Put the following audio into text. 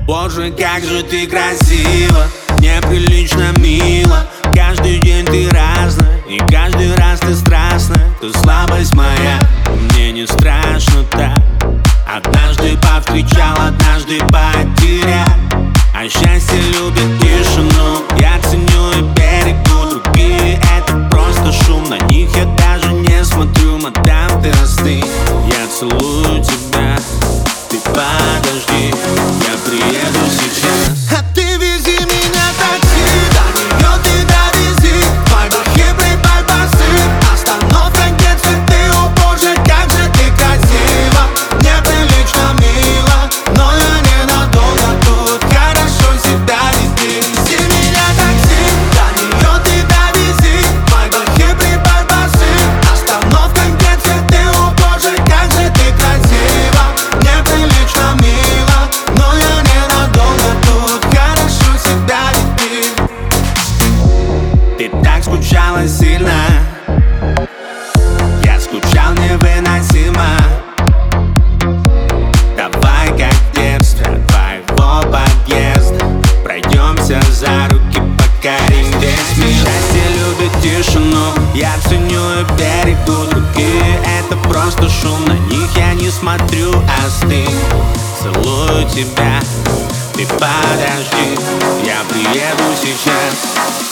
Боже, как же ты красива, неприлично мило. Каждый день ты разная, и каждый раз ты страстная. Ты слабость моя, мне не страшно так. Однажды повстречал, однажды потерял. А счастье любит тишину, я ценю и берегу. Другие — это просто шум, на них я даже не смотрю. Мадам, ты остынь, я целую тебя. Ты подожди, я приеду сейчас. А ты вези меня такси, до нее ты довези. Твой бахи прибавь басы, остановка, где цветы. О боже, как же ты красива, неприлично мило. Но я ненадолго тут, хорошо себя вести. Вези меня такси, до нее ты довези. Твой бахи прибавь басы, остановка, где цветы. О боже, как же ты красива, неприлично мило. Но я ненадолго тут, хорошо себя вести. Ты так скучала сильно, я скучал невыносимо. Давай, как в детстве, твоего подъезда, пройдемся за руки, покорим весь мир. Счастье любит тишину, я ценю и берегу. Другие — это просто шум, на них я не смотрю. Остынь, целую тебя. Ты подожди, я приеду сейчас.